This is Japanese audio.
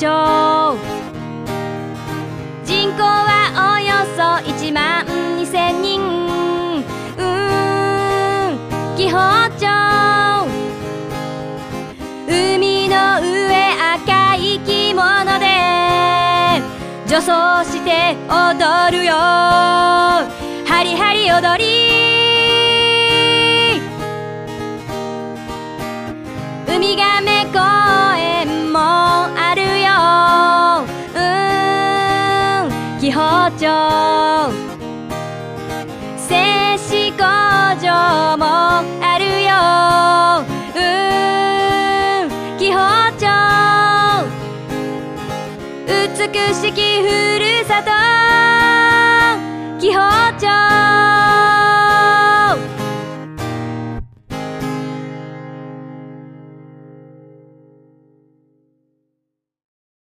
町。人口はおよそ1万2000人。紀宝町。海の上赤い着物で女装して踊るよ。ハリハリ踊り。ウミガメ公園もあるよ。紀宝町。製紙工場もあるよ。紀宝町。美しき